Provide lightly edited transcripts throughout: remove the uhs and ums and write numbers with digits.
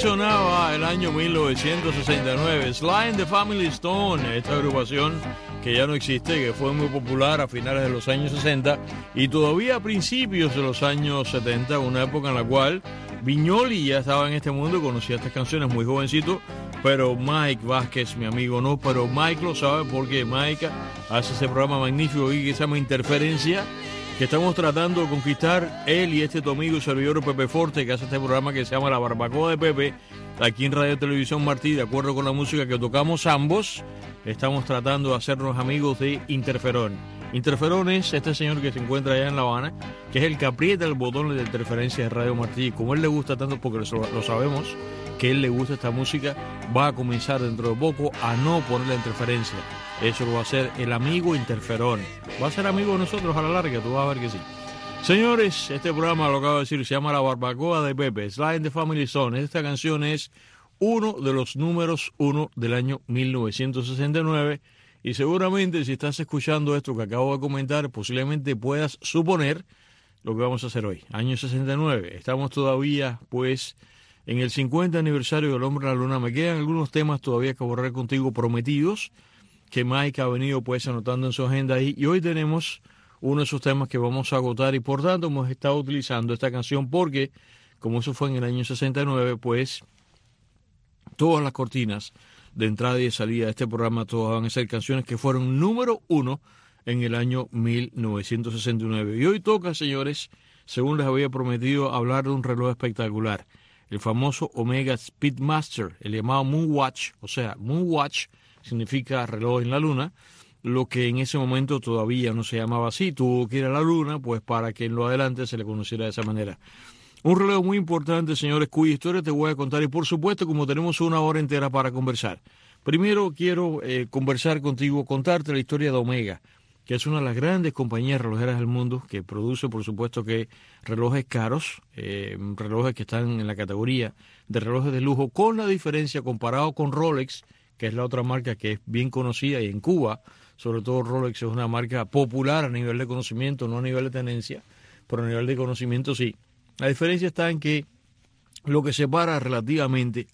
sonaba el año 1969, Sly and the Family Stone, esta agrupación que ya no existe, que fue muy popular a finales de los años 60 y todavía a principios de los años 70, una época en la cual Viñoli ya estaba en este mundo y conocía estas canciones muy jovencito, pero Mike Vázquez, mi amigo, no, pero Mike lo sabe porque Mike hace ese programa magnífico aquí que se llama Interferencia, que estamos tratando de conquistar él y tu amigo y servidor Pepe Forte, que hace este programa que se llama La Barbacoa de Pepe, aquí en Radio Televisión Martí, de acuerdo con la música que tocamos ambos. Estamos tratando de hacernos amigos de Interferón. Interferón es este señor que se encuentra allá en La Habana, que es el que aprieta el botón de interferencia de Radio Martí. Como él le gusta tanto, porque lo sabemos, que él le gusta esta música, va a comenzar dentro de poco a no poner la interferencia. Eso lo va a hacer el amigo Interferón. Va a ser amigo de nosotros a la larga, tú vas a ver que sí. Señores, este programa, lo acabo de decir, se llama La Barbacoa de Pepe, Sly and the Family Stone. Esta canción es uno de los números 1 del año 1969. Y seguramente si estás escuchando esto que acabo de comentar, posiblemente puedas suponer lo que vamos a hacer hoy. Año 69. Estamos todavía, pues, en el 50 aniversario del Hombre a la Luna. Me quedan algunos temas todavía que borrar contigo prometidos, que Mike ha venido pues anotando en su agenda ahí. Y hoy tenemos uno de esos temas que vamos a agotar y por tanto hemos estado utilizando esta canción porque, como eso fue en el año 69, pues todas las cortinas de entrada y de salida de este programa, todas van a ser canciones que fueron número 1 en el año 1969. Y hoy toca, señores, según les había prometido, hablar de un reloj espectacular. El famoso Omega Speedmaster, el llamado Moonwatch, o sea, Moonwatch significa reloj en la luna, lo que en ese momento todavía no se llamaba así, tuvo que ir a la luna, pues para que en lo adelante se le conociera de esa manera. Un reloj muy importante, señores, cuya historia te voy a contar y por supuesto, como tenemos una hora entera para conversar. Primero quiero conversar contigo, contarte la historia de Omega, que es una de las grandes compañías relojeras del mundo, que produce, por supuesto, que relojes caros, relojes que están en la categoría de relojes de lujo, con la diferencia comparado con Rolex, que es la otra marca que es bien conocida y en Cuba, sobre todo Rolex es una marca popular a nivel de conocimiento, no a nivel de tenencia, pero a nivel de conocimiento sí. La diferencia está en que lo que separa relativamente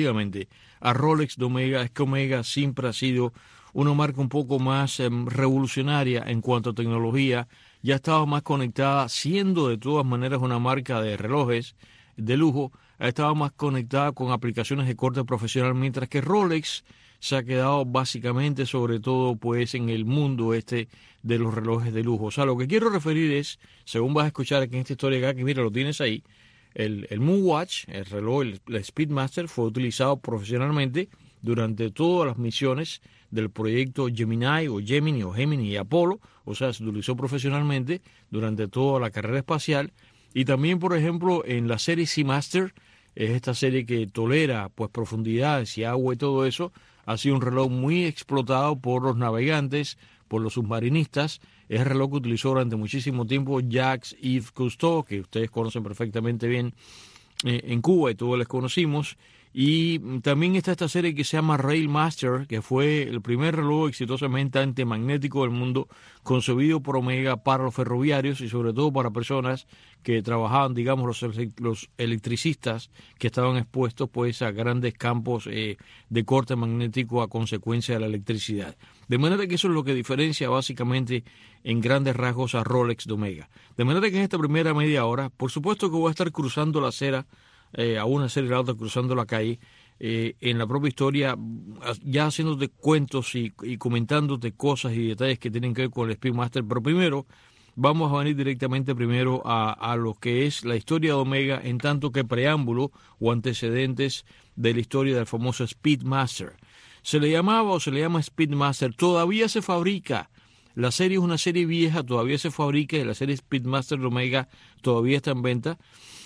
a Rolex de Omega es que Omega siempre ha sido una marca un poco más revolucionaria en cuanto a tecnología, ya estaba más conectada, siendo de todas maneras una marca de relojes de lujo, estaba más conectada con aplicaciones de corte profesional, mientras que Rolex se ha quedado básicamente, sobre todo, pues en el mundo de los relojes de lujo. O sea, lo que quiero referir es, según vas a escuchar aquí en esta historia acá, que mira, lo tienes ahí, el Moonwatch, el reloj, el Speedmaster, fue utilizado profesionalmente durante todas las misiones del proyecto Gemini o Gemini y Apolo, o sea, se utilizó profesionalmente durante toda la carrera espacial. Y también, por ejemplo, en la serie Seamaster, es esta serie que tolera pues profundidades y agua y todo eso, ha sido un reloj muy explotado por los navegantes, por los submarinistas. Es el reloj que utilizó durante muchísimo tiempo Jacques-Yves Cousteau, que ustedes conocen perfectamente bien en Cuba y todos les conocimos. Y también está esta serie que se llama Railmaster, que fue el primer reloj exitosamente antimagnético del mundo, concebido por Omega para los ferroviarios y sobre todo para personas que trabajaban, digamos, los electricistas que estaban expuestos pues a grandes campos de corte magnético a consecuencia de la electricidad. De manera que eso es lo que diferencia básicamente en grandes rasgos a Rolex de Omega. De manera que en esta primera media hora, por supuesto que voy a estar cruzando la acera, a una serie de autos cruzando la calle, en la propia historia, ya haciéndote cuentos y comentándote cosas y detalles que tienen que ver con el Speedmaster. Pero primero, vamos a venir directamente primero a lo que es la historia de Omega, en tanto que preámbulo o antecedentes de la historia del famoso Speedmaster. Se le llamaba o se le llama Speedmaster, todavía se fabrica. La serie es una serie vieja, todavía se fabrica y la serie Speedmaster de Omega todavía está en venta.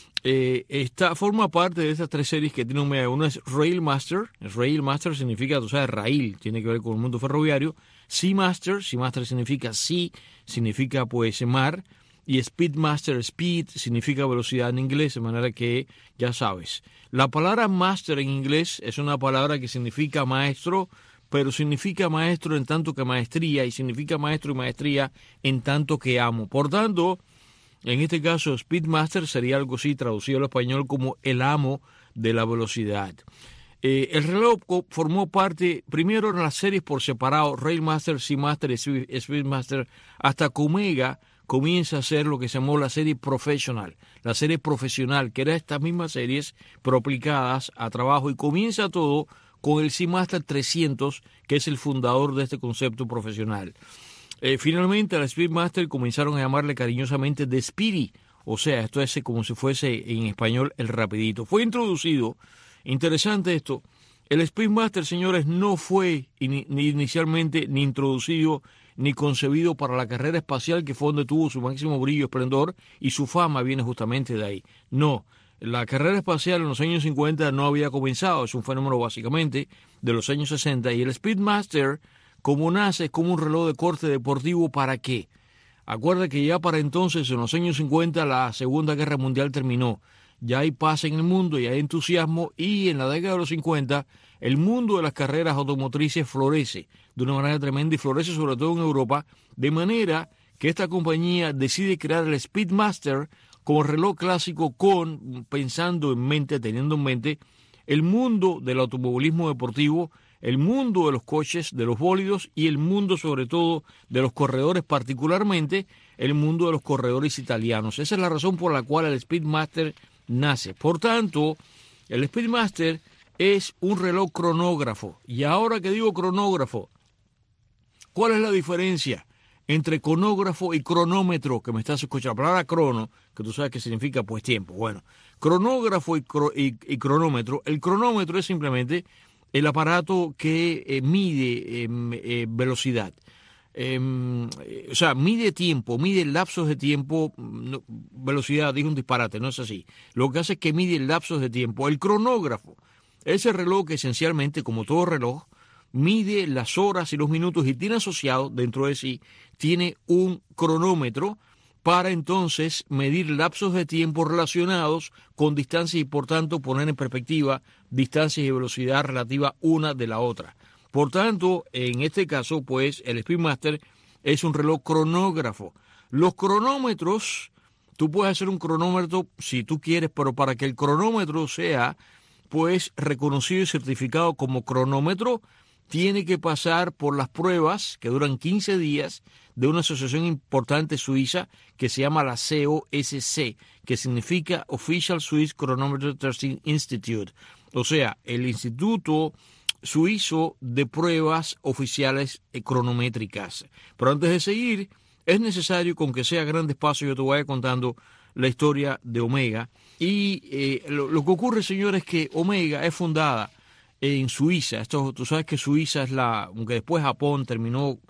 Forma parte de estas tres series que tiene Omega. Una es Railmaster. Railmaster significa, tú sabes, rail, tiene que ver con el mundo ferroviario. Seamaster significa sea, significa pues mar. Y Speedmaster, speed, significa velocidad en inglés, de manera que ya sabes. La palabra master en inglés es una palabra que significa maestro, pero significa maestro en tanto que maestría, y significa maestro y maestría en tanto que amo. Por tanto, en este caso, Speedmaster sería algo así traducido al español como el amo de la velocidad. El reloj formó parte, primero en las series por separado, Railmaster, Seamaster y Speedmaster, hasta que Omega comienza a hacer lo que se llamó la serie profesional, que era estas mismas series, pero aplicadas a trabajo, y comienza todo con el Seamaster 300, que es el fundador de este concepto profesional. Finalmente a la Speedmaster comenzaron a llamarle cariñosamente The Speedy, o sea, esto es como si fuese en español el rapidito. Fue introducido, interesante esto, el Speedmaster, señores, no fue inicialmente ni introducido ni concebido para la carrera espacial, que fue donde tuvo su máximo brillo y esplendor, y su fama viene justamente de ahí. No, la carrera espacial en los años 50 no había comenzado, es un fenómeno básicamente de los años 60, y el Speedmaster, como nace, es como un reloj de corte deportivo. ¿Para qué? Acuerda que ya para entonces, en los años 50, la Segunda Guerra Mundial terminó. Ya hay paz en el mundo y hay entusiasmo, y en la década de los 50 el mundo de las carreras automotrices florece de una manera tremenda, y florece sobre todo en Europa, de manera que esta compañía decide crear el Speedmaster como reloj clásico, teniendo en mente el mundo del automovilismo deportivo, el mundo de los coches, de los bólidos, y el mundo sobre todo de los corredores, particularmente el mundo de los corredores italianos. Esa es la razón por la cual el Speedmaster nace. Por tanto, el Speedmaster es un reloj cronógrafo. Y ahora que digo cronógrafo, ¿cuál es la diferencia entre cronógrafo y cronómetro? Que me estás escuchando. La palabra crono, que tú sabes que significa pues tiempo. Bueno, cronógrafo y cronómetro. El cronómetro es simplemente el aparato que mide velocidad. O sea, mide tiempo, mide lapsos de tiempo. Velocidad, dije un disparate, no es así. Lo que hace es que mide lapsos de tiempo. El cronógrafo es el reloj que esencialmente, como todo reloj, mide las horas y los minutos, y tiene asociado dentro de sí, tiene un cronómetro para entonces medir lapsos de tiempo relacionados con distancias y por tanto poner en perspectiva distancias y velocidad relativa una de la otra. Por tanto, en este caso, pues, el Speedmaster es un reloj cronógrafo. Los cronómetros, tú puedes hacer un cronómetro si tú quieres, pero para que el cronómetro sea, pues, reconocido y certificado como cronómetro, tiene que pasar por las pruebas que duran 15 días de una asociación importante suiza que se llama la COSC, que significa Official Swiss Chronometer Testing Institute, o sea, el Instituto Suizo de Pruebas Oficiales Cronométricas. Pero antes de seguir, es necesario, con que sea grandes pasos, yo te voy a ir contando la historia de Omega. Y lo que ocurre, señores, es que Omega es fundada en Suiza. Esto, tú sabes que Suiza es aunque después Japón terminó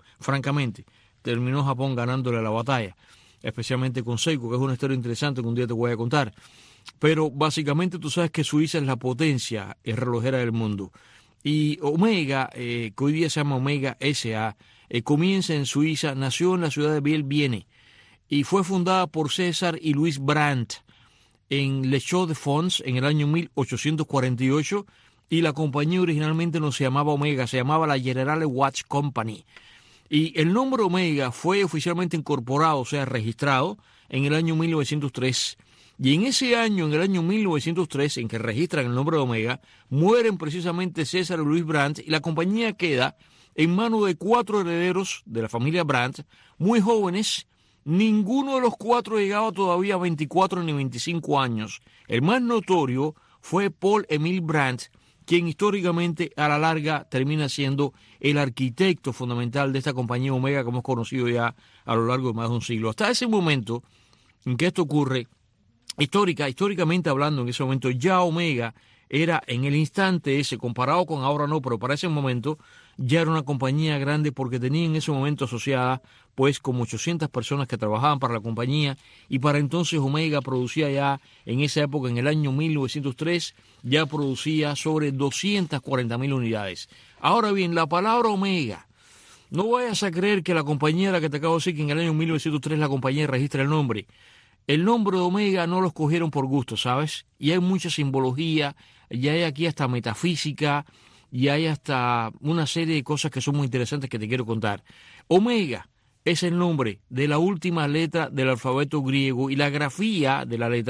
Japón ganándole la batalla, especialmente con Seiko, que es una historia interesante que un día te voy a contar. Pero básicamente tú sabes que Suiza es la potencia relojera del mundo. Y Omega, que hoy día se llama Omega SA, comienza en Suiza, nació en la ciudad de Biel-Bienne y fue fundada por César y Louis Brandt en Les Chaux-de-Fonds en el año 1848, y la compañía originalmente no se llamaba Omega, se llamaba la General Watch Company. Y el nombre Omega fue oficialmente incorporado, o sea, registrado, en el año 1903. Y en ese año, en el año 1903, en que registran el nombre de Omega, mueren precisamente César y Louis Brandt, y la compañía queda en manos de 4 herederos de la familia Brandt, muy jóvenes. Ninguno de los 4 llegaba todavía a 24 ni 25 años. El más notorio fue Paul-Émile Brandt, quien históricamente a la larga termina siendo el arquitecto fundamental de esta compañía Omega que hemos conocido ya a lo largo de más de un siglo. Hasta ese momento en que esto ocurre, históricamente hablando, en ese momento ya Omega era, en el instante ese, comparado con ahora no, pero para ese momento ya era una compañía grande, porque tenía en ese momento asociada pues como 800 personas que trabajaban para la compañía, y para entonces Omega producía ya en esa época, en el año 1903, ya producía sobre 240.000 unidades. Ahora bien, la palabra Omega, no vayas a creer que la compañía, la que te acabo de decir, que en el año 1903 la compañía registra el nombre. El nombre de Omega no lo escogieron por gusto, ¿sabes? Y hay mucha simbología, y hay aquí hasta metafísica, y hay hasta una serie de cosas que son muy interesantes que te quiero contar. Omega es el nombre de la última letra del alfabeto griego, y la grafía de la letra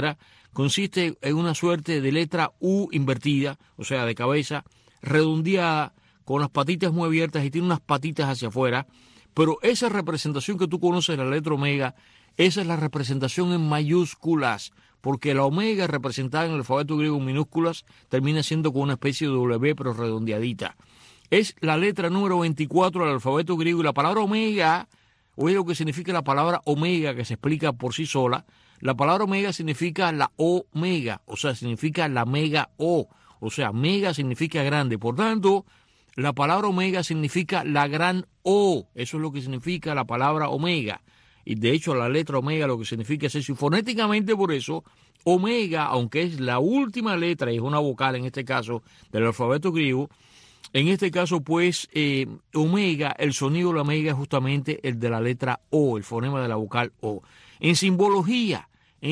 consiste en una suerte de letra U invertida, o sea, de cabeza, redondeada, con las patitas muy abiertas y tiene unas patitas hacia afuera, pero esa representación que tú conoces de la letra omega, esa es la representación en mayúsculas, porque la omega representada en el alfabeto griego en minúsculas termina siendo con una especie de W pero redondeadita. Es la letra número 24 del alfabeto griego y la palabra omega, oye lo que significa la palabra omega, que se explica por sí sola. La palabra omega significa la omega, o sea, significa la mega o sea, mega significa grande. Por tanto, la palabra omega significa la gran O, eso es lo que significa la palabra omega. Y de hecho la letra omega lo que significa es eso. Y fonéticamente por eso, omega, aunque es la última letra y es una vocal en este caso del alfabeto griego, en este caso pues omega, el sonido de la omega es justamente el de la letra O, el fonema de la vocal O. En simbología,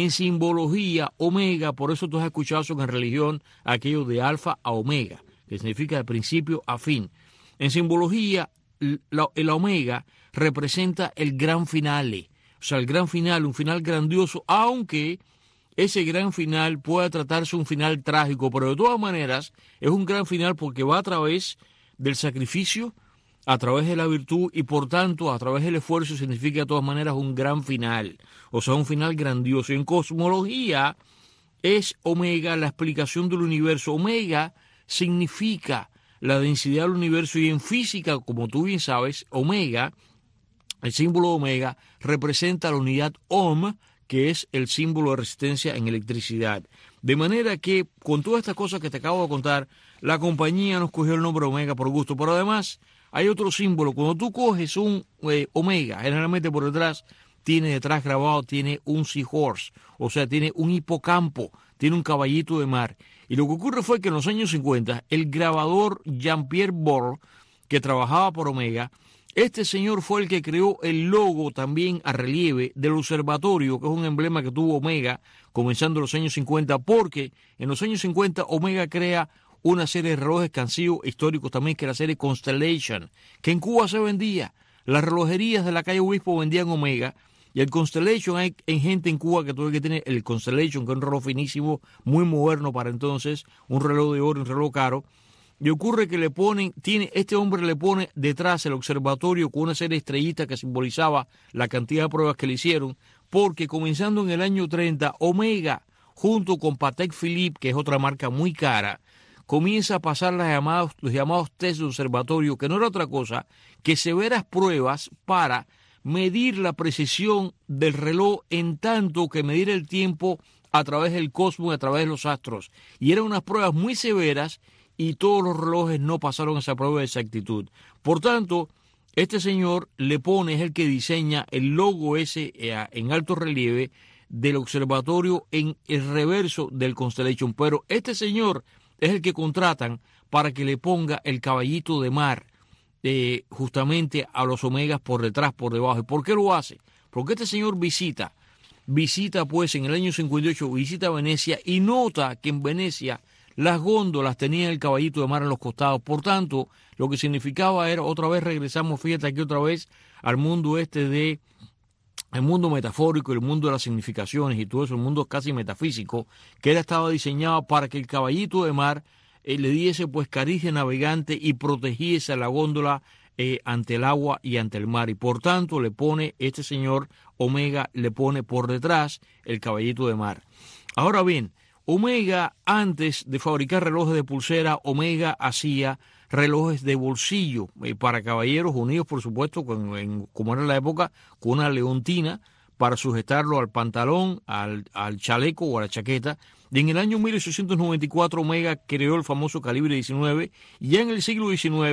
omega, por eso tú has escuchado en religión aquello de alfa a omega, que significa de principio a fin. En simbología, el omega representa el gran finale, o sea, el gran final, un final grandioso, aunque ese gran final pueda tratarse un final trágico, pero de todas maneras es un gran final porque va a través del sacrificio, a través de la virtud y por tanto a través del esfuerzo significa de todas maneras un gran final, o sea, un final grandioso. En cosmología es omega la explicación del universo. Omega significa la densidad del universo y en física, como tú bien sabes, omega, el símbolo omega, representa la unidad ohm, que es el símbolo de resistencia en electricidad. De manera que con todas estas cosas que te acabo de contar, la compañía nos cogió el nombre omega por gusto, pero además hay otro símbolo. Cuando tú coges un omega, generalmente por detrás, tiene detrás grabado, tiene un seahorse, o sea, tiene un hipocampo, tiene un caballito de mar. Y lo que ocurre fue que en los años 50, el grabador Jean-Pierre Borle, que trabajaba por Omega, este señor fue el que creó el logo también a relieve del observatorio, que es un emblema que tuvo Omega comenzando en los años 50, porque en los años 50 Omega crea una serie de relojes que han sido históricos también, que es la serie Constellation, que en Cuba se vendía. Las relojerías de la calle Obispo vendían Omega, y el Constellation, hay gente en Cuba que todavía que tiene el Constellation, que es un reloj finísimo, muy moderno para entonces, un reloj de oro, un reloj caro. Y ocurre que este hombre le pone detrás el observatorio con una serie de estrellitas que simbolizaba la cantidad de pruebas que le hicieron, porque comenzando en el año 30, Omega, junto con Patek Philippe, que es otra marca muy cara, comienza a pasar los llamados test de observatorio, que no era otra cosa que severas pruebas para medir la precisión del reloj en tanto que medir el tiempo a través del cosmos y a través de los astros. Y eran unas pruebas muy severas y todos los relojes no pasaron esa prueba de exactitud. Por tanto, este señor es el que diseña el logo ese en alto relieve del observatorio en el reverso del Constellation. Pero este señor es el que contratan para que le ponga el caballito de mar justamente a los omegas por detrás, por debajo. ¿Y por qué lo hace? Porque este señor visita pues en el año 58, visita Venecia y nota que en Venecia las góndolas tenían el caballito de mar en los costados. Por tanto, lo que significaba era, otra vez regresamos, fíjate aquí otra vez, al mundo el mundo metafórico, el mundo de las significaciones y todo eso, el mundo casi metafísico, que estaba diseñado para que el caballito de mar le diese pues cariz de navegante y protegiese a la góndola ante el agua y ante el mar. Y por tanto le pone, este señor Omega le pone por detrás el caballito de mar. Ahora bien, Omega, antes de fabricar relojes de pulsera, Omega hacía relojes de bolsillo para caballeros unidos, por supuesto, como era la época, con una leontina para sujetarlo al pantalón, al chaleco o a la chaqueta. Y en el año 1894 Omega creó el famoso calibre 19 y ya en el siglo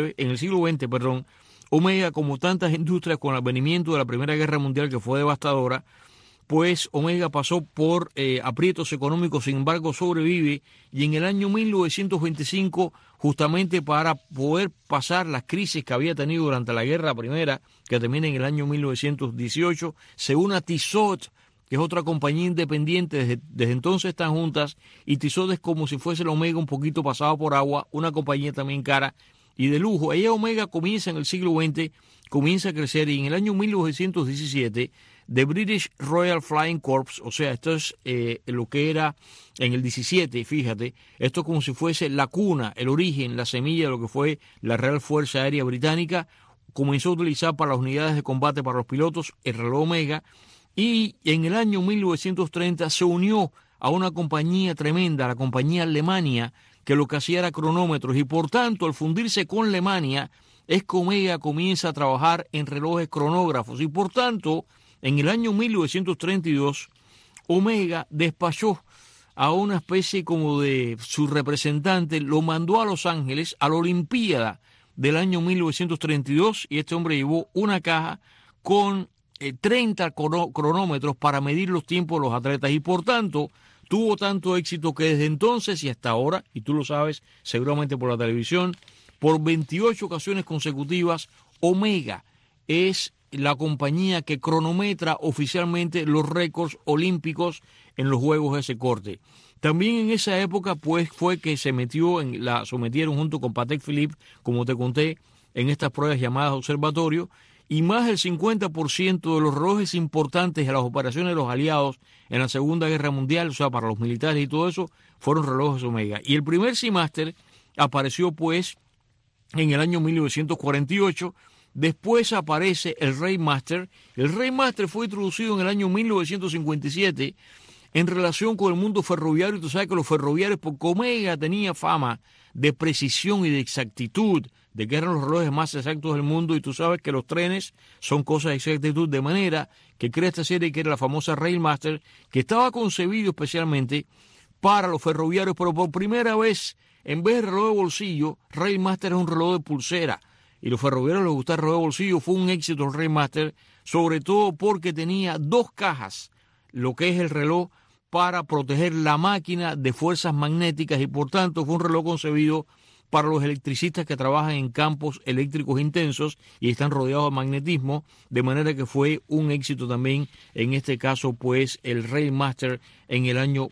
XX, Omega, como tantas industrias con el advenimiento de la Primera Guerra Mundial que fue devastadora, pues Omega pasó por aprietos económicos, sin embargo sobrevive, y en el año 1925, justamente para poder pasar las crisis que había tenido durante la Guerra Primera, que termina en el año 1918, se une a Tissot, que es otra compañía independiente, desde entonces están juntas, y Tissot es como si fuese el Omega un poquito pasado por agua, una compañía también cara y de lujo. Ella Omega comienza en el siglo XX, comienza a crecer y en el año 1917 The British Royal Flying Corps, o sea, esto es lo que era en el 17, fíjate, esto es como si fuese la cuna, el origen, la semilla de lo que fue la Real Fuerza Aérea Británica. Comenzó a utilizar para las unidades de combate para los pilotos el reloj Omega, y en el año 1930 se unió a una compañía tremenda, la compañía Alemania, que lo que hacía era cronómetros, y por tanto al fundirse con Alemania es que Omega comienza a trabajar en relojes cronógrafos, y por tanto en el año 1932 Omega despachó a una especie como de su representante, lo mandó a Los Ángeles a la Olimpiada del año 1932, y este hombre llevó una caja con 30 cronómetros para medir los tiempos de los atletas, y por tanto tuvo tanto éxito que desde entonces y hasta ahora, y tú lo sabes seguramente por la televisión, por 28 ocasiones consecutivas, Omega es la compañía que cronometra oficialmente los récords olímpicos en los juegos de ese corte. También en esa época pues fue que se sometieron junto con Patek Philippe, como te conté, en estas pruebas llamadas observatorio, y más del 50% de los relojes importantes de las operaciones de los aliados en la Segunda Guerra Mundial, o sea, para los militares y todo eso, fueron relojes Omega. Y el primer Seamaster apareció pues en el año 1948. Después aparece el Railmaster. El Railmaster fue introducido en el año 1957 en relación con el mundo ferroviario. Tú sabes que los ferroviarios, porque Omega tenía fama de precisión y de exactitud, de que eran los relojes más exactos del mundo, y tú sabes que los trenes son cosas de exactitud, de manera que crea esta serie que era la famosa Railmaster, que estaba concebido especialmente para los ferroviarios, pero por primera vez, en vez de reloj de bolsillo, Railmaster es un reloj de pulsera, y los ferroviarios les gustaba el reloj de bolsillo. Fue un éxito el Railmaster, sobre todo porque tenía dos cajas, lo que es el reloj para proteger la máquina de fuerzas magnéticas, y por tanto fue un reloj concebido para los electricistas que trabajan en campos eléctricos intensos y están rodeados de magnetismo, de manera que fue un éxito también, en este caso pues el Railmaster en el año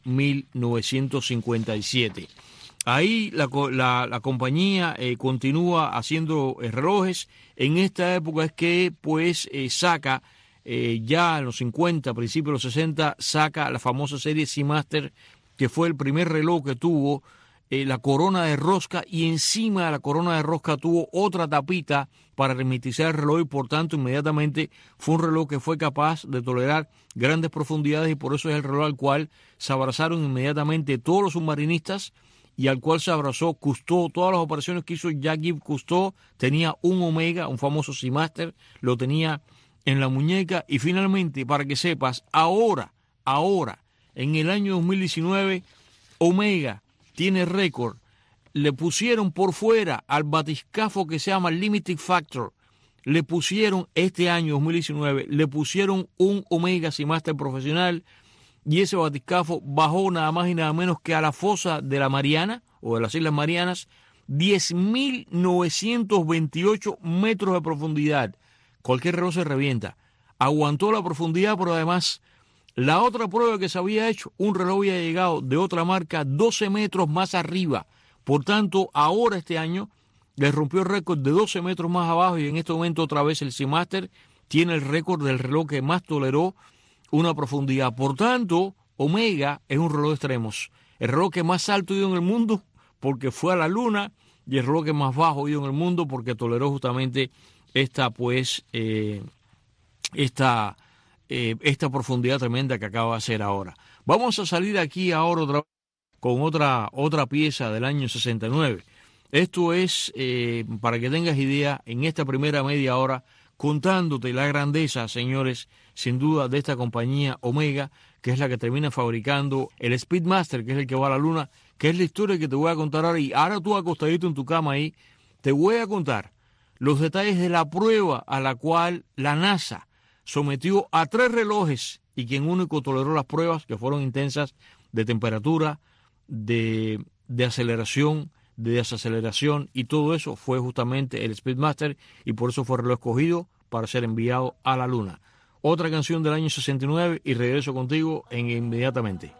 1957. Ahí la compañía continúa haciendo relojes. En esta época es que pues saca ya en los 50, principios de los 60, saca la famosa serie Seamaster, que fue el primer reloj que tuvo la corona de rosca, y encima de la corona de rosca tuvo otra tapita para hermetizar el reloj, y por tanto inmediatamente fue un reloj que fue capaz de tolerar grandes profundidades, y por eso es el reloj al cual se abrazaron inmediatamente todos los submarinistas, y al cual se abrazó Cousteau. Todas las operaciones que hizo Jacques-Yves Cousteau tenía un Omega, un famoso Seamaster, lo tenía en la muñeca. Y finalmente, para que sepas, ahora, en el año 2019, Omega tiene récord. Le pusieron por fuera al batiscafo que se llama Limited Factor, le pusieron este año 2019, le pusieron un Omega Seamaster profesional, y ese batiscafo bajó nada más y nada menos que a la fosa de la Mariana, o de las Islas Marianas, 10.928 metros de profundidad. Cualquier reloj se revienta. Aguantó la profundidad, pero además, la otra prueba que se había hecho, un reloj había llegado de otra marca 12 metros más arriba. Por tanto, ahora este año le rompió el récord de 12 metros más abajo, y en este momento otra vez el Seamaster tiene el récord del reloj que más toleró una profundidad. Por tanto, Omega es un reloj de extremos. El reloj que más alto ha ido en el mundo porque fue a la luna, y el reloj que más bajo ha ido en el mundo porque toleró justamente esta profundidad tremenda que acaba de hacer ahora. Vamos a salir aquí ahora otra vez con otra pieza del año 69. Esto es, para que tengas idea, en esta primera media hora, contándote la grandeza, señores, sin duda, de esta compañía Omega, que es la que termina fabricando el Speedmaster, que es el que va a la luna, que es la historia que te voy a contar ahora. Y ahora tú acostadito en tu cama ahí, te voy a contar los detalles de la prueba a la cual la NASA sometió a 3 relojes, y quien único toleró las pruebas, que fueron intensas, de temperatura, de aceleración, de desaceleración, y todo eso fue justamente el Speedmaster, y por eso fue el reloj escogido para ser enviado a la luna. Otra canción del año 69 y regreso contigo inmediatamente.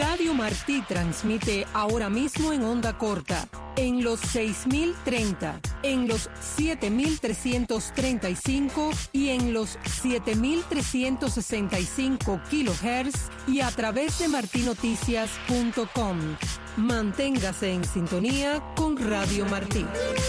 Radio Martí transmite ahora mismo en onda corta, en los 6.030, en los 7.335 y en los 7.365 kilohertz y a través de martinoticias.com. Manténgase en sintonía con Radio Martí.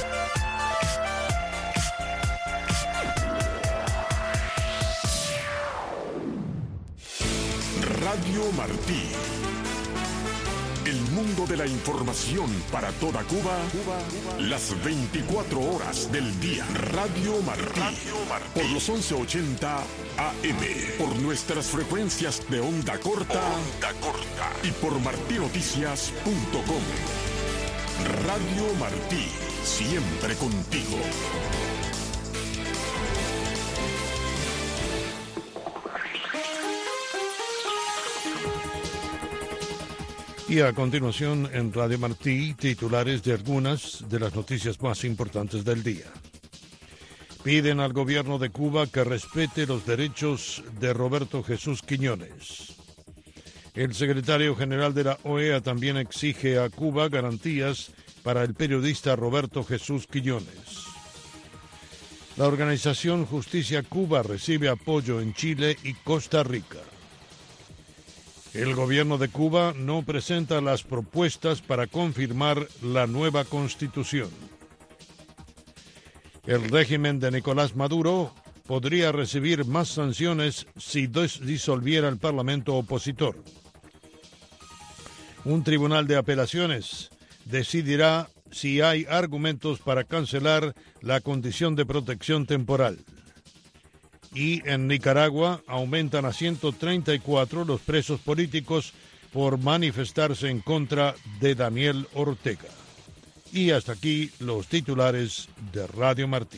Radio Martí. El mundo de la información para toda Cuba, las 24 horas del día. Radio Martí. Por los 1180 AM. Por nuestras frecuencias de onda corta. Y por martinoticias.com. Radio Martí. Siempre contigo. Y a continuación en Radio Martí, titulares de algunas de las noticias más importantes del día. Piden al gobierno de Cuba que respete los derechos de Roberto Jesús Quiñones. El secretario general de la OEA también exige a Cuba garantías para el periodista Roberto Jesús Quiñones. La organización Justicia Cuba recibe apoyo en Chile y Costa Rica. El gobierno de Cuba no presenta las propuestas para confirmar la nueva constitución. El régimen de Nicolás Maduro podría recibir más sanciones si disolviera el parlamento opositor. Un tribunal de apelaciones decidirá si hay argumentos para cancelar la condición de protección temporal. Y en Nicaragua aumentan a 134 los presos políticos por manifestarse en contra de Daniel Ortega. Y hasta aquí los titulares de Radio Martí.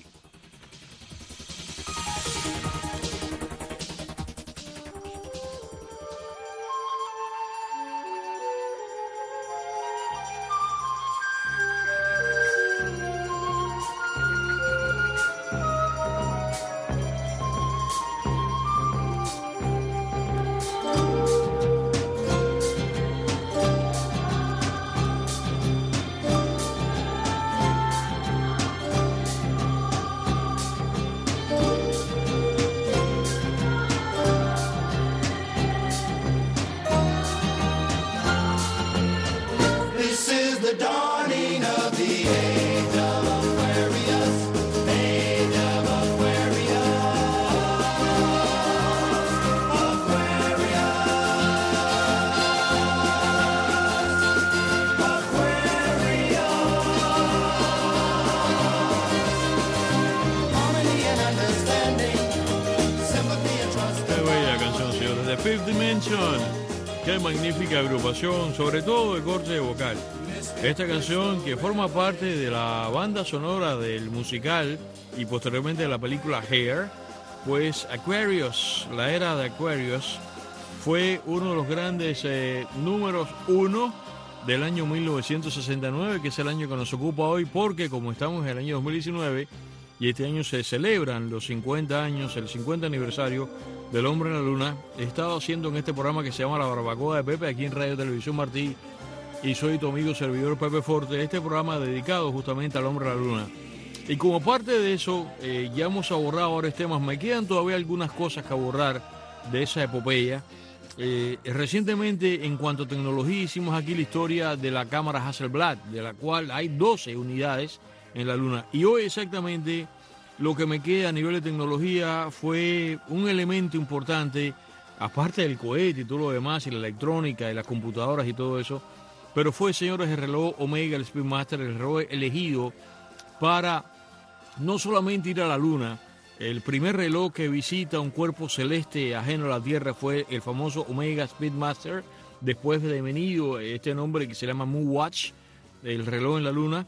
Fifth Dimension, qué magnífica agrupación, sobre todo el corte vocal. Esta canción que forma parte de la banda sonora del musical y posteriormente de la película Hair, pues Aquarius, la era de Aquarius, fue uno de los grandes números uno del año 1969, que es el año que nos ocupa hoy, porque como estamos en el año 2019 y este año se celebran los 50 años, el 50 aniversario del Hombre en la Luna, he estado haciendo en este programa que se llama La Barbacoa de Pepe, aquí en Radio Televisión Martí, y soy tu amigo servidor Pepe Forte, este programa dedicado justamente al Hombre en la Luna. Y como parte de eso, ya hemos abordado varios temas, me quedan todavía algunas cosas que abordar de esa epopeya. Recientemente, en cuanto a tecnología, hicimos aquí la historia de la cámara Hasselblad, de la cual hay 12 unidades en la Luna. Y hoy exactamente lo que me queda a nivel de tecnología fue un elemento importante, aparte del cohete y todo lo demás, y la electrónica y las computadoras y todo eso, pero fue, señores, el reloj Omega, el Speedmaster, el reloj elegido para no solamente ir a la Luna. El primer reloj que visita un cuerpo celeste ajeno a la Tierra fue el famoso Omega Speedmaster, después de venido este nombre que se llama Moonwatch, el reloj en la Luna,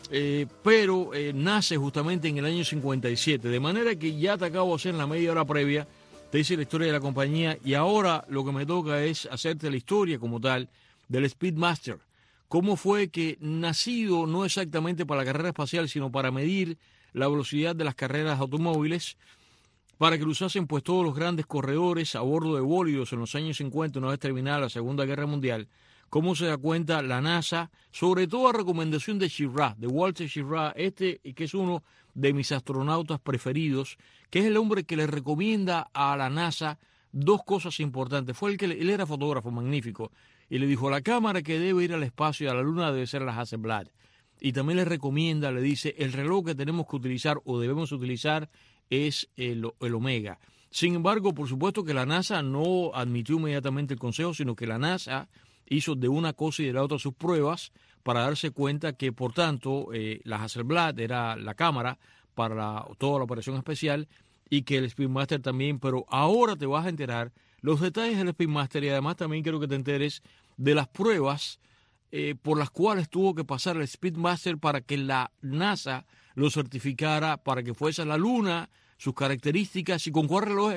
pero nace justamente en el año 57, de manera que ya te acabo de hacer en la media hora previa, te hice la historia de la compañía y ahora lo que me toca es hacerte la historia como tal del Speedmaster. Cómo fue que, nacido no exactamente para la carrera espacial, sino para medir la velocidad de las carreras automóviles, para que lo usasen pues todos los grandes corredores a bordo de bólidos en los años 50, una vez terminada la Segunda Guerra Mundial. ¿Cómo se da cuenta la NASA? Sobre todo a recomendación de Schirra, de Walter Schirra, que es uno de mis astronautas preferidos, que es el hombre que le recomienda a la NASA dos cosas importantes. Él era fotógrafo magnífico, y le dijo, la cámara que debe ir al espacio y a la Luna debe ser la Hasselblad. Y también le recomienda, le dice, el reloj que tenemos que utilizar o debemos utilizar es el Omega. Sin embargo, por supuesto que la NASA no admitió inmediatamente el consejo, sino que la NASA hizo de una cosa y de la otra sus pruebas para darse cuenta que, por tanto, la Hasselblad era la cámara para toda la operación especial y que el Speedmaster también. Pero ahora te vas a enterar los detalles del Speedmaster y además también quiero que te enteres de las pruebas por las cuales tuvo que pasar el Speedmaster para que la NASA lo certificara, para que fuese a la Luna, sus características y con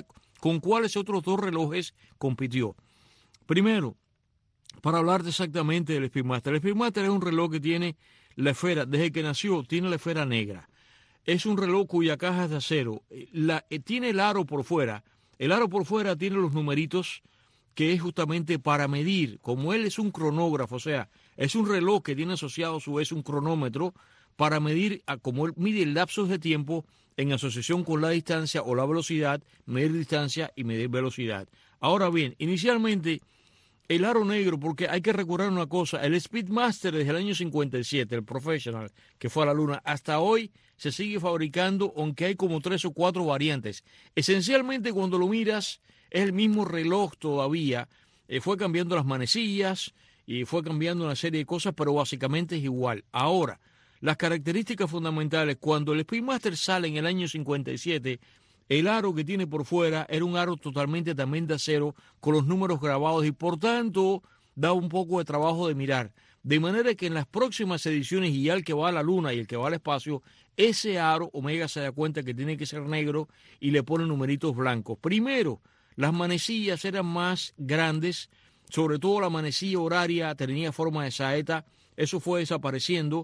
cuáles otros dos relojes compitió. Primero, para hablarte exactamente del Speedmaster. El Speedmaster es un reloj que tiene la esfera, desde que nació, tiene la esfera negra. Es un reloj cuya caja es de acero. Tiene el aro por fuera. El aro por fuera tiene los numeritos que es justamente para medir. Como él es un cronógrafo, o sea, es un reloj que tiene asociado a su vez un cronómetro para medir, como él mide lapsos de tiempo en asociación con la distancia o la velocidad, medir distancia y medir velocidad. Ahora bien, inicialmente el aro negro, porque hay que recordar una cosa, el Speedmaster desde el año 57, el Professional, que fue a la Luna, hasta hoy se sigue fabricando, aunque hay como 3 o 4 variantes. Esencialmente, cuando lo miras, es el mismo reloj todavía. Fue cambiando las manecillas y fue cambiando una serie de cosas, pero básicamente es igual. Ahora, las características fundamentales, cuando el Speedmaster sale en el año 57, el aro que tiene por fuera era un aro totalmente también de acero con los números grabados y por tanto da un poco de trabajo de mirar. De manera que en las próximas ediciones y ya el que va a la Luna y el que va al espacio, ese aro Omega se da cuenta que tiene que ser negro y le pone numeritos blancos. Primero, las manecillas eran más grandes, sobre todo la manecilla horaria tenía forma de saeta. Eso fue desapareciendo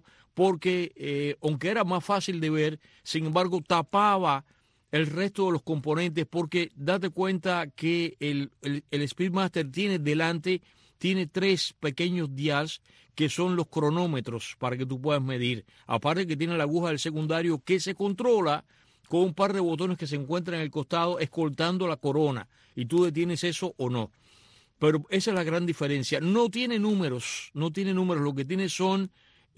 porque aunque era más fácil de ver, sin embargo tapaba el resto de los componentes, porque date cuenta que el Speedmaster tiene 3 pequeños dials que son los cronómetros para que tú puedas medir. Aparte que tiene la aguja del secundario que se controla con un par de botones que se encuentran en el costado escoltando la corona y tú detienes eso o no. Pero esa es la gran diferencia. No tiene números, lo que tiene son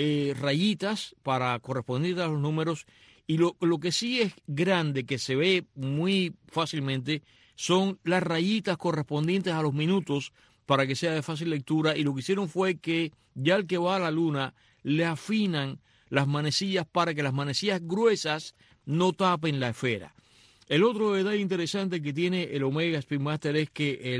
rayitas para corresponder a los números. Y lo que sí es grande, que se ve muy fácilmente, son las rayitas correspondientes a los minutos para que sea de fácil lectura. Y lo que hicieron fue que ya el que va a la Luna le afinan las manecillas para que las manecillas gruesas no tapen la esfera. El otro detalle interesante que tiene el Omega Speedmaster es que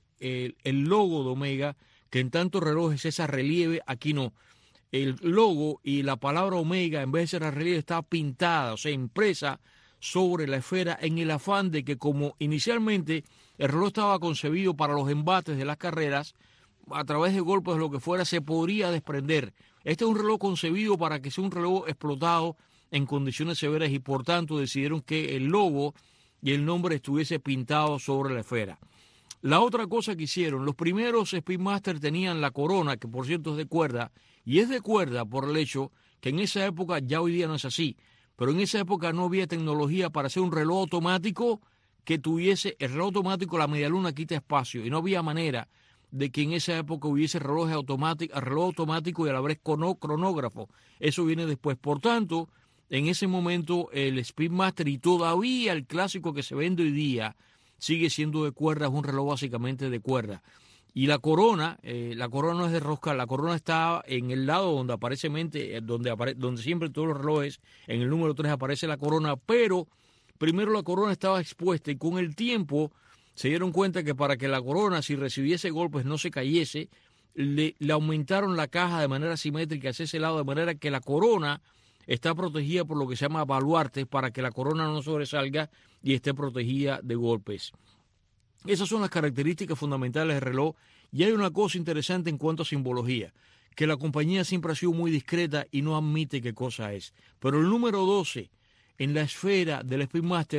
el logo de Omega, que en tantos relojes es a relieve, aquí no. El logo y la palabra Omega, en vez de ser a relieve, está pintada, o sea, impresa sobre la esfera en el afán de que como inicialmente el reloj estaba concebido para los embates de las carreras, a través de golpes de lo que fuera, se podría desprender. Este es un reloj concebido para que sea un reloj explotado en condiciones severas y por tanto decidieron que el logo y el nombre estuviese pintado sobre la esfera. La otra cosa que hicieron, los primeros Speedmaster tenían la corona, que por cierto es de cuerda, y es de cuerda por el hecho que en esa época, ya hoy día no es así, pero en esa época no había tecnología para hacer un reloj automático que tuviese, el reloj automático, la medialuna quita espacio, y no había manera de que en esa época hubiese reloj automático y a la vez cronógrafo. Eso viene después. Por tanto, en ese momento el Speedmaster y todavía el clásico que se vende hoy día sigue siendo de cuerda, es un reloj básicamente de cuerda. Y la corona no es de rosca, la corona está en el lado donde aparece donde siempre todos los relojes, en el número 3 aparece la corona, pero primero la corona estaba expuesta y con el tiempo se dieron cuenta que para que la corona, si recibiese golpes, no se cayese, le aumentaron la caja de manera simétrica hacia ese lado, de manera que la corona está protegida por lo que se llama baluarte para que la corona no sobresalga y esté protegida de golpes. Esas son las características fundamentales del reloj. Y hay una cosa interesante en cuanto a simbología, que la compañía siempre ha sido muy discreta y no admite qué cosa es. Pero el número 12 en la esfera del Speedmaster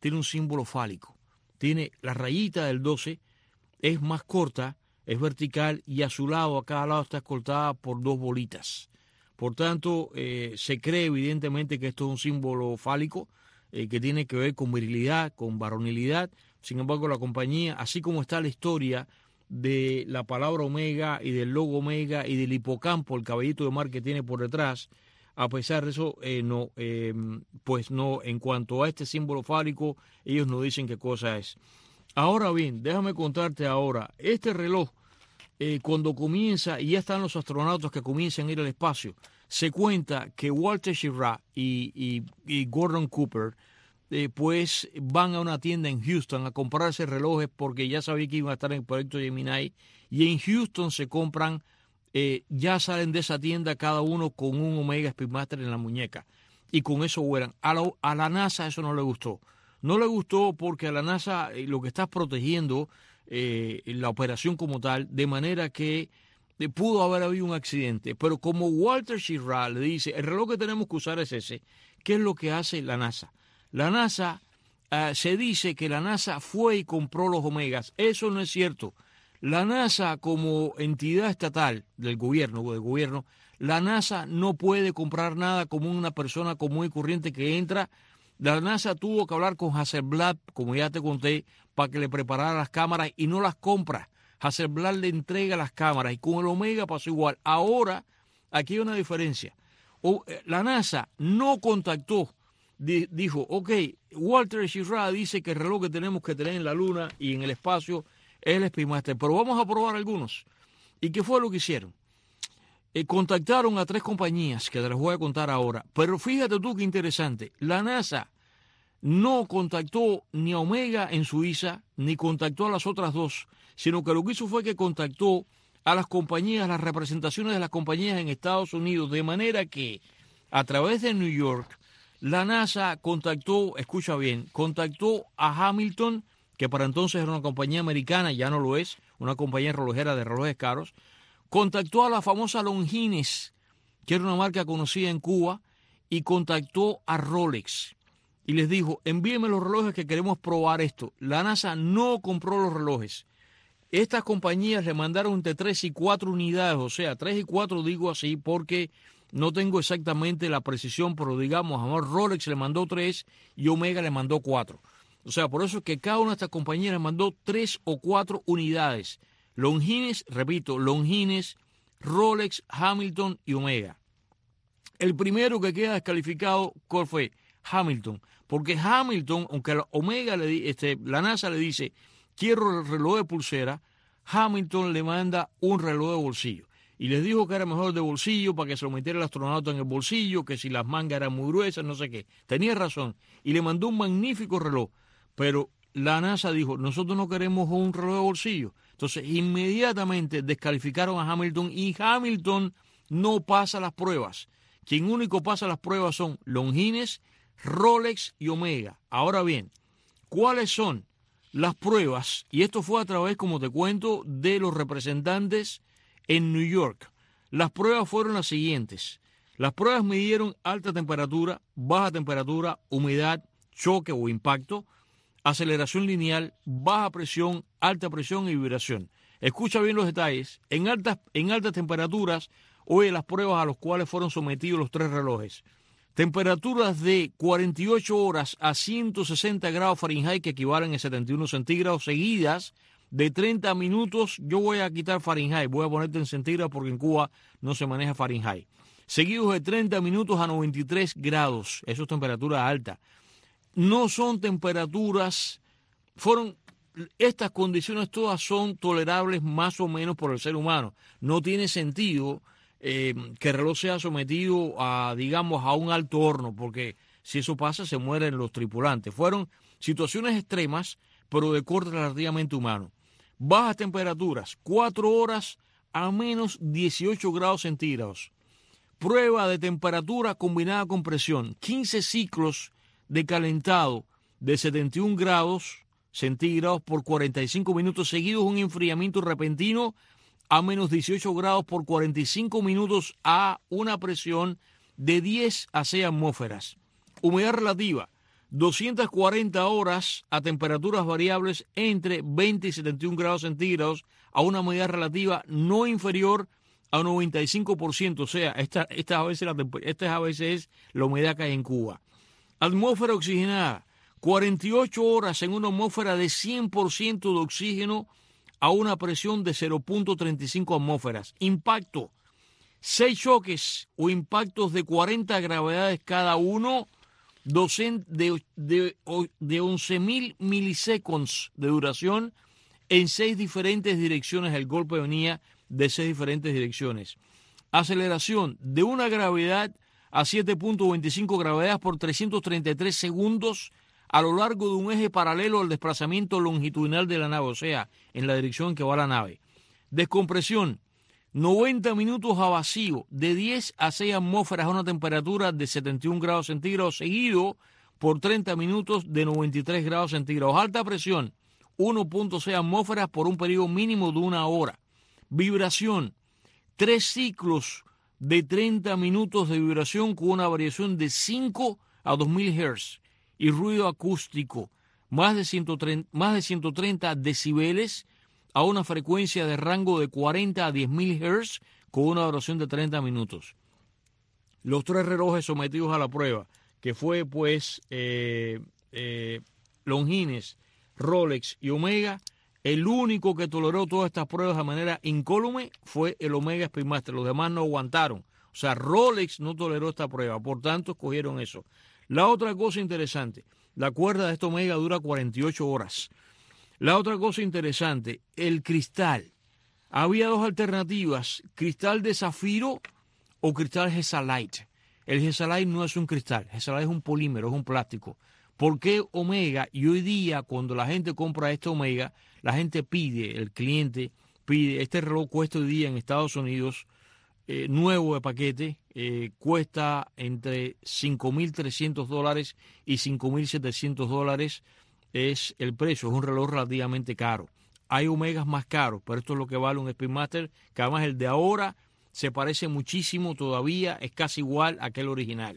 tiene un símbolo fálico. Tiene la rayita del 12, es más corta, es vertical y a su lado, a cada lado está escoltada por 2 bolitas. Por tanto, se cree evidentemente que esto es un símbolo fálico que tiene que ver con virilidad, con varonilidad. Sin embargo, la compañía, así como está la historia de la palabra omega y del logo omega y del hipocampo, el cabellito de mar que tiene por detrás, a pesar de eso, pues no, en cuanto a este símbolo fálico, ellos no dicen qué cosa es. Ahora bien, déjame contarte ahora, este reloj, cuando comienza, y ya están los astronautas que comienzan a ir al espacio, se cuenta que Walter Schirra y Gordon Cooper, pues van a una tienda en Houston a comprarse relojes porque ya sabían que iban a estar en el proyecto Gemini, y en Houston se compran, ya salen de esa tienda cada uno con un Omega Speedmaster en la muñeca, y con eso vuelan. A la NASA eso no le gustó. No le gustó porque a la NASA lo que está protegiendo la operación como tal, de manera que pudo haber habido un accidente. Pero como Walter Schirra le dice, el reloj que tenemos que usar es ese, ¿qué es lo que hace la NASA? La NASA, se dice que la NASA fue y compró los Omegas. Eso no es cierto. La NASA, como entidad estatal del gobierno, la NASA no puede comprar nada como una persona común y corriente que entra. La NASA tuvo que hablar con Hasselblad, como ya te conté, para que le preparara las cámaras y no las compra. Hasselblad le entrega las cámaras y con el Omega pasó igual. Ahora, aquí hay una diferencia. La NASA no contactó, dijo, ok, Walter Schirra dice que el reloj que tenemos que tener en la Luna y en el espacio es el Speedmaster, pero vamos a probar algunos. ¿Y qué fue lo que hicieron? Contactaron a 3 compañías que te las voy a contar ahora, pero fíjate tú qué interesante, la NASA no contactó ni a Omega en Suiza, ni contactó a las otras 2, sino que lo que hizo fue que contactó a las compañías, las representaciones de las compañías en Estados Unidos, de manera que a través de New York, la NASA contactó, escucha bien, contactó a Hamilton, que para entonces era una compañía americana, ya no lo es, una compañía relojera de relojes caros, contactó a la famosa Longines, que era una marca conocida en Cuba, y contactó a Rolex. Y les dijo, envíenme los relojes que queremos probar esto. La NASA no compró los relojes. Estas compañías le mandaron entre 3 y 4 unidades, o sea, 3 y 4 digo así porque no tengo exactamente la precisión, pero digamos, amor, Rolex le mandó 3 y Omega le mandó 4. O sea, por eso es que cada una de estas compañías le mandó 3 o 4 unidades. Longines, repito, Longines, Rolex, Hamilton y Omega. El primero que queda descalificado, ¿cuál fue? Hamilton. Porque Hamilton, aunque la Omega, la NASA le dice, quiero el reloj de pulsera, Hamilton le manda un reloj de bolsillo. Y les dijo que era mejor de bolsillo para que se lo metiera el astronauta en el bolsillo, que si las mangas eran muy gruesas, no sé qué. Tenía razón. Y le mandó un magnífico reloj. Pero la NASA dijo, nosotros no queremos un reloj de bolsillo. Entonces, inmediatamente descalificaron a Hamilton y Hamilton no pasa las pruebas. Quien único pasa las pruebas son Longines, Rolex y Omega. Ahora bien, ¿cuáles son las pruebas? Y esto fue a través, como te cuento, de los representantes en New York. Las pruebas fueron las siguientes. Las pruebas midieron alta temperatura, baja temperatura, humedad, choque o impacto, aceleración lineal, baja presión, alta presión y vibración. Escucha bien los detalles. En altas temperaturas, oye las pruebas a las cuales fueron sometidos los 3 relojes. Temperaturas de 48 horas a 160 grados Fahrenheit, que equivalen a 71 centígrados, seguidas de 30 minutos. Yo voy a quitar Fahrenheit, voy a ponerte en centígrados porque en Cuba no se maneja Fahrenheit. Seguidos de 30 minutos a 93 grados. Eso es temperatura alta. No son temperaturas, estas condiciones todas son tolerables más o menos por el ser humano. No tiene sentido que el reloj sea sometido a, digamos, a un alto horno, porque si eso pasa se mueren los tripulantes. Fueron situaciones extremas, pero de corte relativamente humano. Bajas temperaturas, 4 horas a menos 18 grados centígrados. Prueba de temperatura combinada con presión, 15 ciclos de calentado de 71 grados centígrados por 45 minutos seguidos, un enfriamiento repentino a menos 18 grados por 45 minutos a una presión de 10 a 6 atmósferas. Humedad relativa 240 horas a temperaturas variables entre 20 y 71 grados centígrados a una humedad relativa no inferior a un 95%. O sea, esta a veces es la humedad que hay en Cuba. Atmósfera oxigenada, 48 horas en una atmósfera de 100% de oxígeno a una presión de 0.35 atmósferas. Impacto, 6 choques o impactos de 40 gravedades cada uno, de 11.000 milisegundos de duración en 6 diferentes direcciones. El golpe venía de 6 diferentes direcciones. Aceleración de una gravedad a 7.25 gravedades por 333 segundos a lo largo de un eje paralelo al desplazamiento longitudinal de la nave, o sea, en la dirección en que va la nave. Descompresión, 90 minutos a vacío, de 10 a 6 atmósferas a una temperatura de 71 grados centígrados, seguido por 30 minutos de 93 grados centígrados. Alta presión, 1.6 atmósferas por un periodo mínimo de 1 hora. Vibración, 3 ciclos de 30 minutos de vibración con una variación de 5 a 2000 Hz. Y ruido acústico, más de 130 decibeles a una frecuencia de rango de 40 a 10.000 Hz con una duración de 30 minutos. Los 3 relojes sometidos a la prueba, que fue pues Longines, Rolex y Omega, el único que toleró todas estas pruebas de manera incólume fue el Omega Speedmaster. Los demás no aguantaron. O sea, Rolex no toleró esta prueba, por tanto escogieron eso. La otra cosa interesante, la cuerda de este Omega dura 48 horas. La otra cosa interesante, el cristal. Había 2 alternativas, cristal de zafiro o cristal Hesalite. El Hesalite no es un cristal, Hesalite es un polímero, es un plástico. ¿Por qué Omega? Y hoy día, cuando la gente compra este Omega, la gente pide, el cliente pide, este reloj cuesta hoy día en Estados Unidos, nuevo de paquete, cuesta entre $5.300 y $5.700 es el precio. Es un reloj relativamente caro. Hay Omegas más caros, pero esto es lo que vale un Speedmaster, que además el de ahora se parece muchísimo todavía, es casi igual a aquel original.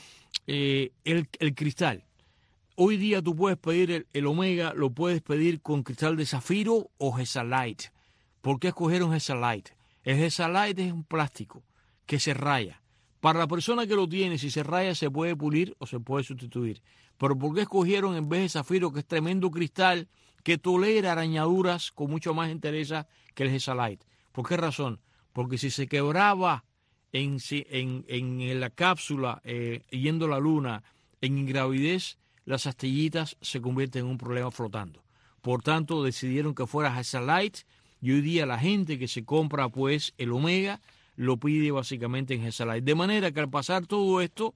El cristal. Hoy día tú puedes pedir el Omega, lo puedes pedir con cristal de zafiro o Hesalite. ¿Por qué escogieron Hesalite? El Hesalite es un plástico que se raya. Para la persona que lo tiene, si se raya, se puede pulir o se puede sustituir. Pero ¿por qué escogieron en vez de zafiro, que es tremendo cristal, que tolera arañaduras con mucho más entereza que el Hesalite? ¿Por qué razón? Porque si se quebraba en la cápsula, yendo a la luna, en ingravidez, las astillitas se convierten en un problema flotando. Por tanto, decidieron que fuera Hesalite. Y hoy día la gente que se compra pues el Omega lo pide básicamente en Hesalite. De manera que al pasar todo esto,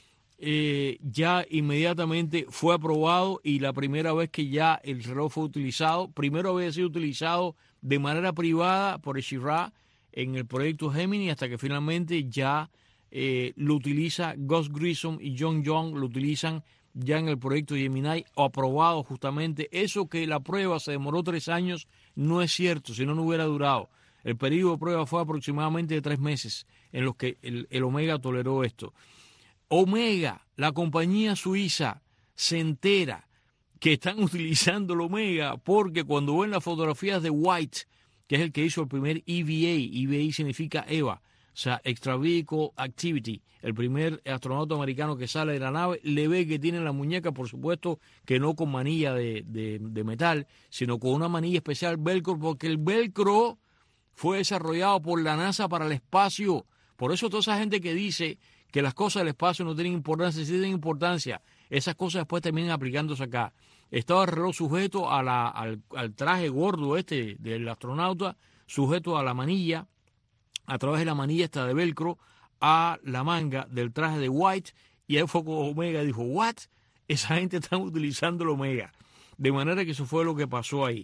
ya inmediatamente fue aprobado, y la primera vez que ya el reloj fue utilizado, primero había sido utilizado de manera privada por Shira en el proyecto Gemini, hasta que finalmente ya lo utiliza Gus Grissom y John Young, lo utilizan ya en el proyecto Gemini, aprobado justamente. Eso que la prueba se demoró 3 años no es cierto, si no, no hubiera durado. El periodo de prueba fue aproximadamente de 3 meses en los que el Omega toleró esto. Omega, la compañía suiza, se entera que están utilizando el Omega porque cuando ven las fotografías de White, que es el que hizo el primer EVA significa EVA, o sea, Extra Vehicle Activity, el primer astronauta americano que sale de la nave, le ve que tiene la muñeca, por supuesto, que no con manilla de metal, sino con una manilla especial velcro, porque el velcro fue desarrollado por la NASA para el espacio. Por eso toda esa gente que dice que las cosas del espacio no tienen importancia, sí tienen importancia. Esas cosas después terminan aplicándose acá. Estaba el reloj sujeto al traje gordo del astronauta, sujeto a la manilla, a través de la manilla esta de velcro, a la manga del traje de White, y ahí fue como Omega dijo, ¿what? Esa gente está utilizando el Omega. De manera que eso fue lo que pasó ahí.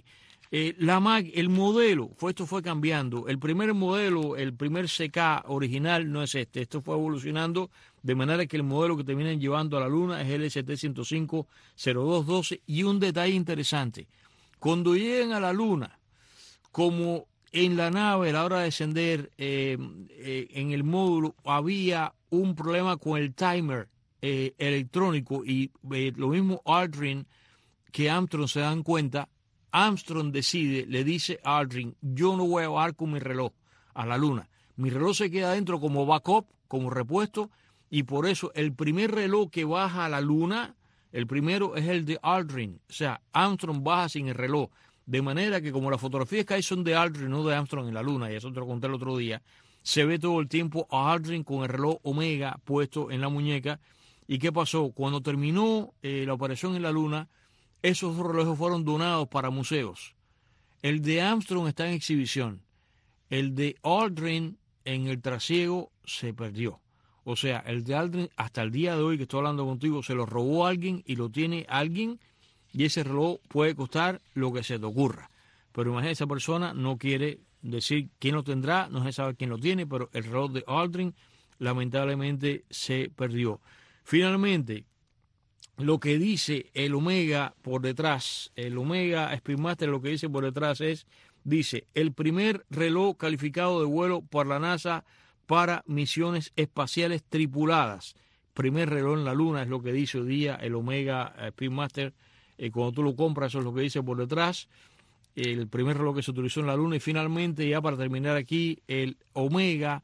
El modelo, esto fue cambiando. El primer modelo, el primer CK original no es este. Esto fue evolucionando de manera que el modelo que terminan llevando a la Luna es el ST-105-0212. Y un detalle interesante, cuando lleguen a la Luna, como en la nave a la hora de descender en el módulo había un problema con el timer electrónico y lo mismo Aldrin que Armstrong se dan cuenta, Armstrong decide, le dice a Aldrin, yo no voy a bajar con mi reloj a la luna. Mi reloj se queda dentro como backup, como repuesto, y por eso el primer reloj que baja a la luna, el primero es el de Aldrin. O sea, Armstrong baja sin el reloj. De manera que como las fotografías que hay son de Aldrin, no de Armstrong en la luna, y eso te lo conté el otro día, se ve todo el tiempo a Aldrin con el reloj Omega puesto en la muñeca. ¿Y qué pasó? Cuando terminó la operación en la luna, esos dos relojes fueron donados para museos. El de Armstrong está en exhibición. El de Aldrin en el trasiego se perdió. O sea, el de Aldrin hasta el día de hoy que estoy hablando contigo se lo robó alguien y lo tiene alguien y ese reloj puede costar lo que se te ocurra. Pero imagínate, esa persona no quiere decir quién lo tendrá, no se sabe quién lo tiene, pero el reloj de Aldrin lamentablemente se perdió. Finalmente, lo que dice el Omega por detrás, el Omega Speedmaster lo que dice por detrás dice, el primer reloj calificado de vuelo por la NASA para misiones espaciales tripuladas. Primer reloj en la luna es lo que dice hoy día el Omega Speedmaster. Cuando tú lo compras, eso es lo que dice por detrás. El primer reloj que se utilizó en la luna. Y finalmente, ya para terminar aquí, el Omega.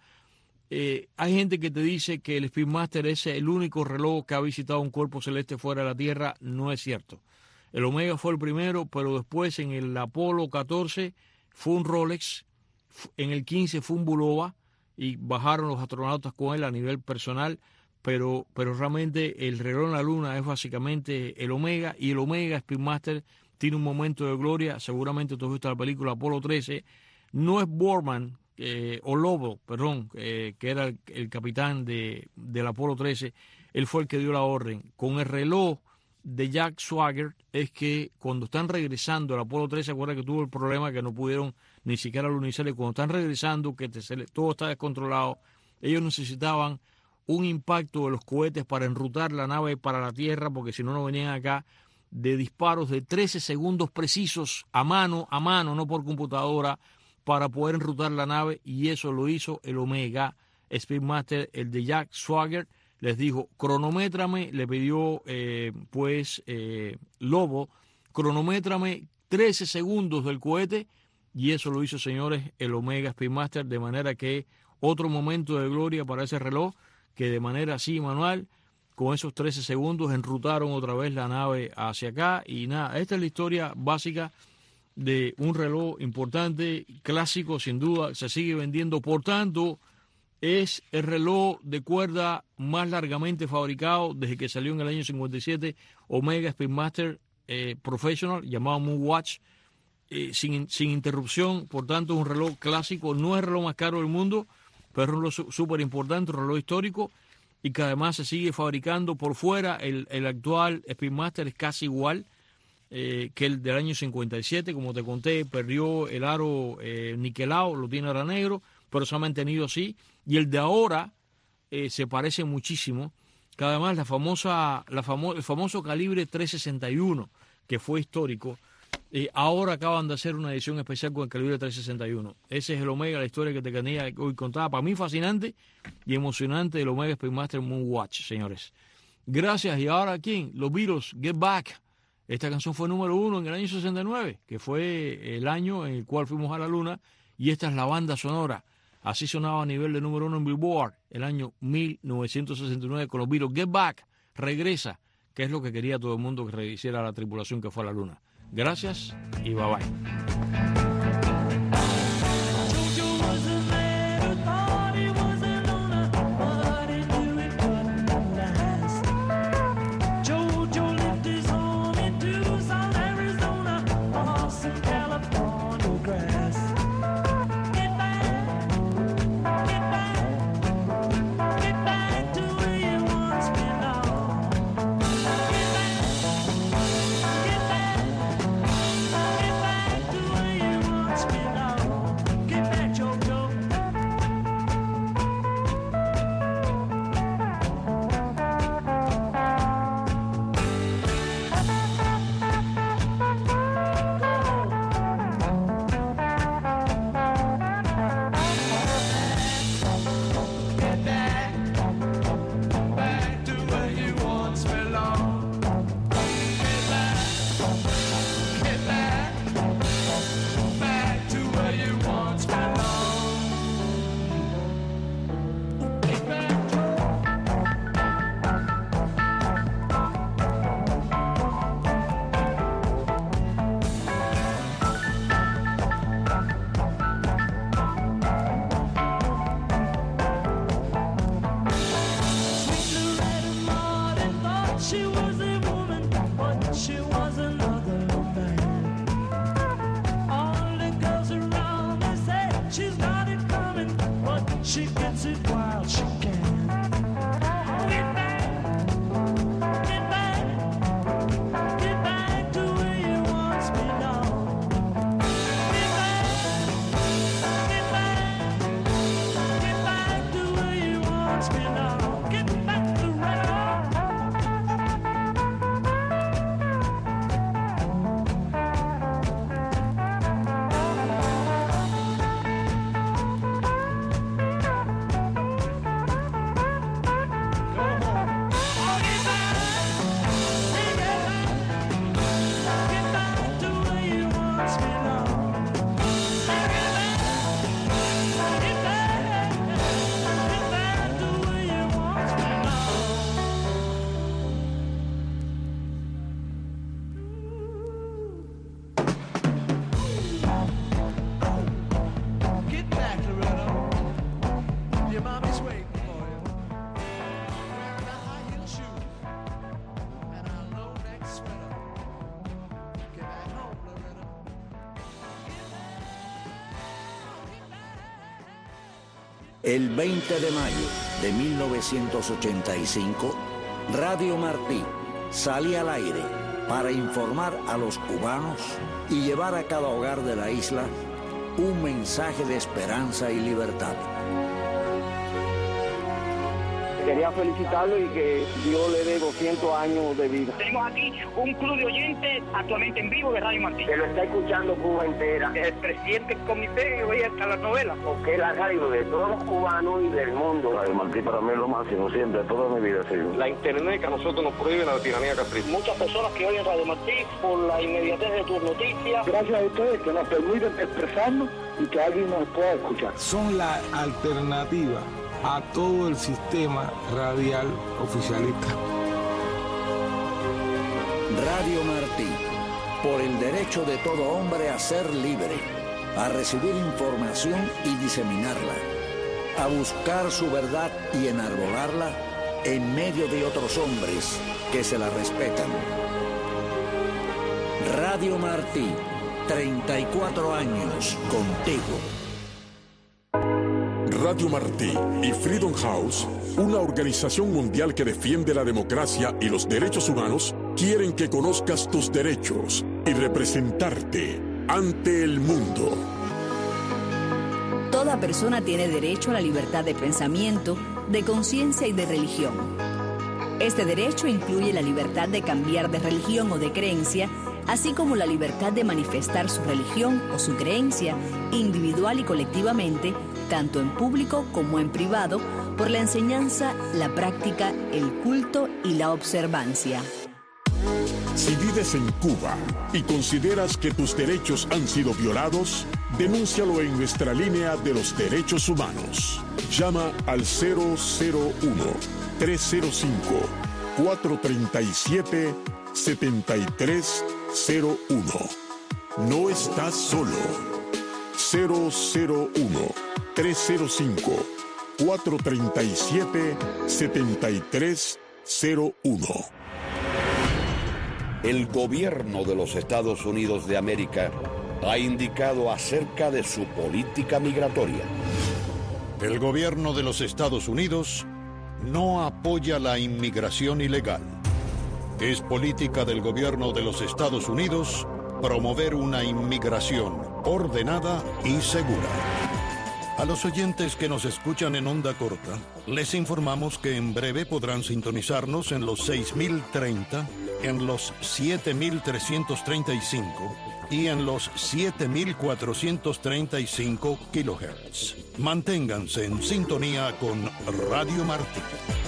Hay gente que te dice que el Speedmaster es el único reloj que ha visitado un cuerpo celeste fuera de la Tierra. No es cierto. El Omega fue el primero, pero después en el Apolo 14 fue un Rolex, en el 15 fue un Bulova y bajaron los astronautas con él a nivel personal, pero realmente el reloj en la luna es básicamente el Omega, y el Omega Speedmaster tiene un momento de gloria. Seguramente tú has visto la película Apolo 13. No es Borman, o Lobo, perdón, que era el capitán del Apolo 13, él fue el que dio la orden. Con el reloj de Jack Swigert es que cuando están regresando el Apolo 13, acuerda que tuvo el problema que no pudieron ni siquiera alunizar, y cuando están regresando, que todo está descontrolado, ellos necesitaban un impacto de los cohetes para enrutar la nave para la Tierra, porque si no, no venían acá, de disparos de 13 segundos precisos a mano, no por computadora, para poder enrutar la nave, y eso lo hizo el Omega Speedmaster, el de Jack Swigert. Les dijo, cronométrame, le pidió Lobo, cronométrame 13 segundos del cohete, y eso lo hizo, señores, el Omega Speedmaster, de manera que otro momento de gloria para ese reloj, que de manera así manual, con esos 13 segundos, enrutaron otra vez la nave hacia acá. Y nada, esta es la historia básica de un reloj importante, clásico, sin duda, se sigue vendiendo. Por tanto, es el reloj de cuerda más largamente fabricado desde que salió en el año 57, Omega Speedmaster Professional, llamado Moonwatch, sin interrupción. Por tanto, es un reloj clásico, no es el reloj más caro del mundo, pero es un reloj súper importante, un reloj histórico, y que además se sigue fabricando por fuera. El actual Speedmaster es casi igual que el del año 57, como te conté, perdió el aro niquelado, lo tiene ahora negro, pero se ha mantenido así. Y el de ahora se parece muchísimo, que además el famoso calibre 361, que fue histórico, ahora acaban de hacer una edición especial con el calibre 361. Ese es el Omega, la historia que te tenía hoy contada. Para mí fascinante y emocionante del Omega Speedmaster Moonwatch, señores. Gracias. Y ahora, ¿quién? Los Beatles, Get Back. Esta canción fue número 1 en el año 69, que fue el año en el cual fuimos a la luna, y esta es la banda sonora. Así sonaba a nivel de número 1 en Billboard el año 1969 con los Beatles. Get Back, regresa, que es lo que quería todo el mundo que rehiciera la tripulación que fue a la luna. Gracias y bye bye. She gets it while she can. Get back, get back, get back to where you once belonged. Get back, get back, get back to where you once belonged. Get back to El 20 de mayo de 1985, Radio Martí sale al aire para informar a los cubanos y llevar a cada hogar de la isla un mensaje de esperanza y libertad. Quería felicitarlo y que Dios le dé 200 años de vida. Tenemos aquí un club de oyentes actualmente en vivo de Radio Martí. Que lo está escuchando Cuba entera. El presidente del comité oye hasta las novelas. Porque es la radio de todos los cubanos y del mundo. Radio Martí para mí es lo máximo, siempre, toda mi vida ha sido. La internet que a nosotros nos prohíbe la tiranía capricha. Muchas personas que oyen Radio Martí por la inmediatez de tus noticias. Gracias a ustedes que nos permiten expresarnos y que alguien nos pueda escuchar. Son la alternativa a todo el sistema radial oficialista. Radio Martí, por el derecho de todo hombre a ser libre, a recibir información y diseminarla, a buscar su verdad y enarbolarla en medio de otros hombres que se la respetan. Radio Martí, 34 años contigo. Radio Martí y Freedom House, una organización mundial que defiende la democracia y los derechos humanos, quieren que conozcas tus derechos y representarte ante el mundo. Toda persona tiene derecho a la libertad de pensamiento, de conciencia y de religión. Este derecho incluye la libertad de cambiar de religión o de creencia, así como la libertad de manifestar su religión o su creencia, individual y colectivamente, tanto en público como en privado, por la enseñanza, la práctica, el culto y la observancia. Si vives en Cuba y consideras que tus derechos han sido violados, denúncialo en nuestra línea de los derechos humanos. Llama al 001-305-437-7301. No estás solo. 001-305-437-7301. El gobierno de los Estados Unidos de América ha indicado acerca de su política migratoria. El gobierno de los Estados Unidos no apoya la inmigración ilegal. Es política del gobierno de los Estados Unidos promover una inmigración ordenada y segura. A los oyentes que nos escuchan en onda corta, les informamos que en breve podrán sintonizarnos en los 6.030, en los 7.335 y en los 7.435 kHz. Manténganse en sintonía con Radio Martí.